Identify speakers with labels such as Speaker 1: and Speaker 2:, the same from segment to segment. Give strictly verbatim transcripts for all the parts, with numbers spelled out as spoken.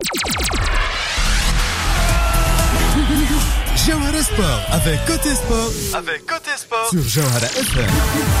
Speaker 1: Jawhara Sport avec Côté Sport, avec Côté Sport sur Jawhara إف إم.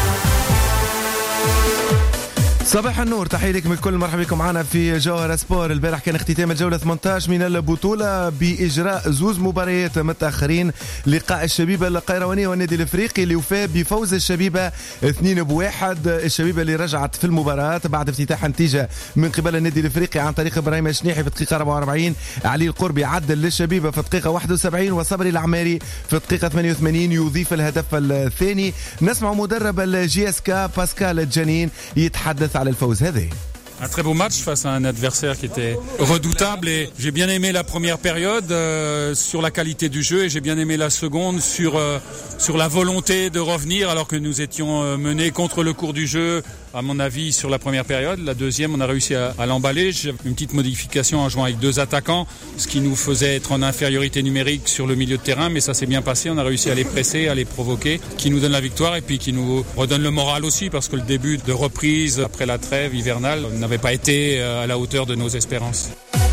Speaker 1: صباح النور، تحية لكم الكل، مرحبا بكم معنا في جوهرة سبور. البارح كان اختتام الجولة ثمانية عشر من البطولة بإجراء زوز مباريات متأخرين. لقاء الشبيبة القيروانية والنادي الافريقي اللي وفى بفوز الشبيبة اثنين بواحد. الشبيبة اللي رجعت في المباراة بعد افتتاح النتيجة من قبل النادي الافريقي عن طريق ابراهيم الشنيحي في الدقيقة أربعة وأربعين، علي القربي عدل للشبيبة في الدقيقة واحد وسبعين، وصبري العماري في الدقيقة ثمانية وثمانين يضيف الهدف الثاني. نسمع مدرب الجي اس كا باسكال الجنين يتحدث على الفوز هذا.
Speaker 2: Un très beau match face à un adversaire qui était redoutable et j'ai bien aimé la première période euh, sur la qualité du jeu et j'ai bien aimé la seconde sur, euh, sur la volonté de revenir alors que nous étions euh, menés contre le cours du jeu à mon avis sur la première période. La deuxième on a réussi à, à l'emballer. J'ai une petite modification en jouant avec deux attaquants, ce qui nous faisait être en infériorité numérique sur le milieu de terrain, mais ça s'est bien passé. On a réussi à les presser, à les provoquer, qui nous donne la victoire et puis qui nous redonne le moral aussi parce que le début de reprise après la trêve hivernale n'avait pas été à la hauteur de nos espérances.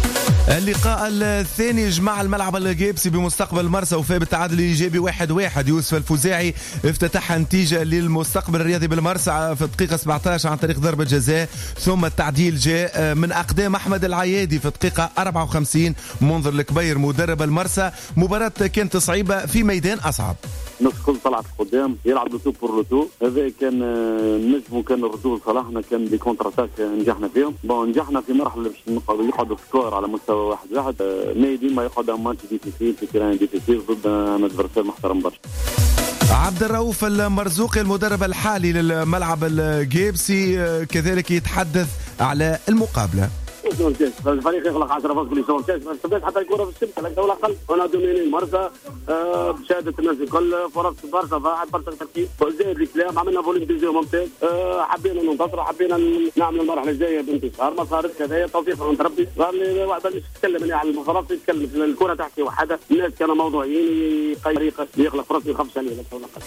Speaker 1: اللقاء الثاني جمع الملعب الجيبسي بمستقبل مرسى وفاء بالتعادل الايجابي واحد واحد. يوسف الفوزاعي افتتح نتيجه للمستقبل الرياضي بالمرسى في الدقيقه سبعة عشر عن طريق ضربه جزاء، ثم التعديل جاء من اقدام احمد العيادي في الدقيقه أربعة وخمسين. منذر الكبير مدرب المرسى، مباراه كانت صعيبه في ميدان اصعب.
Speaker 3: الناس كل طلعت قدام يلعب لوتو بور لوتو، هذا كان النجم وكان الردود صلاحنا، كان دي كونتر اتاك نجحنا فيهم. بون نجحنا في مرحله باش نقعدوا يقعدوا سكور على مستوى واحد واحد. نادي ما يقعد ماتش ديفيسيل في تيران ديفيسيل ضد ادفرسير محترم برشا.
Speaker 1: عبد الرؤوف المرزوقي المدرب الحالي للملعب الجيبسي كذلك يتحدث على المقابله.
Speaker 3: الفريق يخلق عشرة فاز كل يوم تاس بس حتى الكره في الشمس لكن ولا اقل. وانا دوميني المرسى بشهاده الناس الكل، فرص برشا فاعل برشا تركيز زائد الكلام. عملنا فوليم ديزيو ممتاز، حبينا ننتصر، حبينا نعمل المرحله الجايه بانتصار. ما صارت كذا توفيق من ربي. صار لي واحد باش يتكلم على المفارقه، يتكلم الكره تحكي وحده. الناس كانوا موضوعيين، طريقه يخلق فرص يخافش عليه ولا اقل.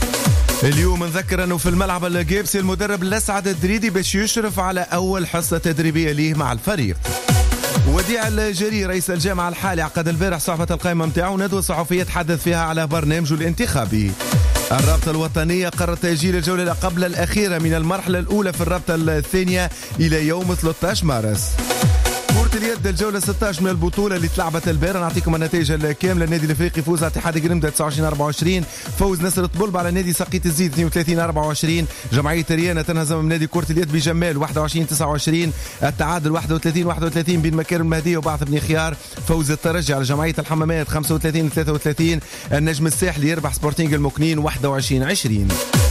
Speaker 1: اليوم نذكر أنه في الملعب الجيبسي المدرب الأسعد الدريدي باش يشرف على أول حصة تدريبية ليه مع الفريق. وديع الجري رئيس الجامعة الحالي عقد البارح صحفة القائمة متاعه ندوة صحفية تحدث فيها على برنامجه الانتخابي. الرابطة الوطنية قررت تأجيل الجولة قبل الأخيرة من المرحلة الأولى في الرابطة الثانية إلى يوم ثلاثة عشر مارس. كرة اليد الجولة ستة عشر من البطولة اللي تلعبت البارح، نعطيكم النتائج الكاملة. النادي الافريقي يفوز على اتحاد قرمدة تسعة وعشرين أربعة وعشرين، فوز نصر طبلب على نادي سقيت الزيت اثنين وثلاثين أربعة وعشرين، جمعية ريانة تنهزم من نادي كرة اليد بجمال واحد وعشرين تسعة وعشرين، التعادل واحد وثلاثين واحد وثلاثين بين مكارم المهدية وبعث بن خيار، فوز الترجي على جمعية الحمامات خمسة وثلاثين ثلاثة وثلاثين، النجم الساحلي يربح سبورتينغ المكنين واحد وعشرين عشرين.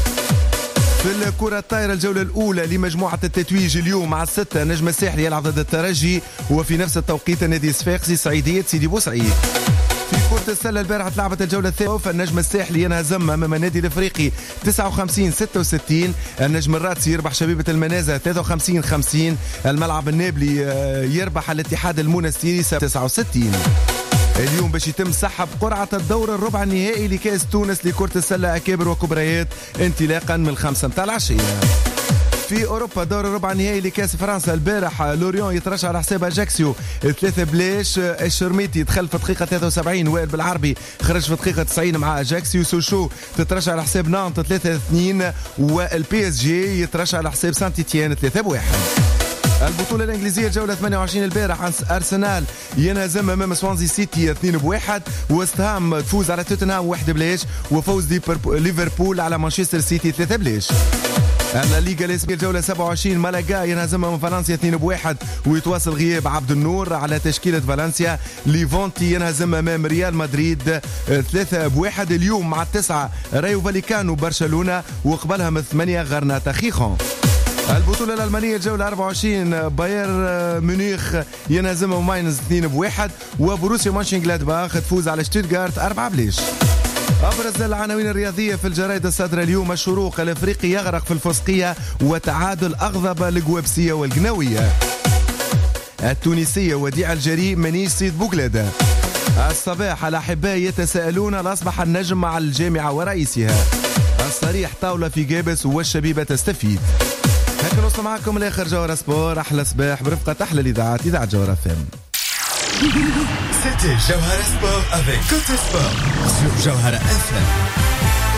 Speaker 1: في الكرة الطايرة الجولة الأولى لمجموعة التتويج اليوم مع الستة، نجم الساحلي يلعب ضد الترجي، وفي نفس التوقيت النادي الصفاقسي صعيدية سيدي بوسعيد. في كرة السلة البارحة تلعبت الجولة الثانية، فالنجم الساحلي ينهزم أمام النادي الإفريقي تسعة وخمسين ستة وستين، النجم الراتسي يربح شبيبة المنازة ثلاثة وخمسين خمسين، الملعب النابلي يربح الاتحاد المونستيري تسعة وستين. اليوم باش يتم سحب قرعة الدور الربع النهائي لكأس تونس لكرة السلة أكابر وكبريات انطلاقا من الخمسة متاع العشية. في أوروبا دور الربع النهائي لكأس فرنسا البارح لوريون يترشح على حساب أجاكسيو ثلاثة بلاش، الشرميتي دخل في دقيقة ثلاثة وسبعين، وائل بالعربي خرج في دقيقة تسعين مع أجاكسيو، سوشو تترشح على حساب نانت ثلاثة اثنين، والبي اس جي يترشح على حساب سانت إتيان ثلاثة واحد. البطولة الإنجليزية الجولة ثمانية وعشرين البارح أرسنال ينهزم أمام سوانزي سيتي اثنين بواحد، وست هام تفوز على توتنهام واحد بلاش، وفوز ليفربول على مانشستر سيتي ثلاثة بلاش. الليغا الإسبانية الجولة سبعة وعشرين مالاغا ينهزم أمام فالنسيا اثنين بواحد، ويتواصل غياب عبد النور على تشكيلة فالنسيا. ليفونتي ينهزم أمام ريال مدريد ثلاثة بواحد. اليوم مع التسعة رايو فاليكانو برشلونة، وقبلها من ثمانية غرناطة خيخون. البطولة الألمانية الجولة أربعة وعشرين باير ميونخ ينهزم ماينز اثنين بواحد، وبروسيا مونشنغلادباخ تفوز على شتوتغارت أربعة بلاش. أبرز العناوين الرياضية في الجرائد الصادرة اليوم: الشروق الأفريقي يغرق في الفسقية، وتعادل أغضب القوابسية والقناوية. التونسية وديع الجري منيش سيد بوغلادة. الصباح الأحباء يتساءلون أصبح النجم مع الجامعة ورئيسها. الصريح طاولة في جابس والشبيبة تستفيد. هكذا نوصل معكم لاخر جوهرة سبور. احلى صباح برفقة احلى الاذاعات، اذاعة جوهرة فم.
Speaker 4: C'était Jawhara Sport avec Côté Sport sur Jawhara F M.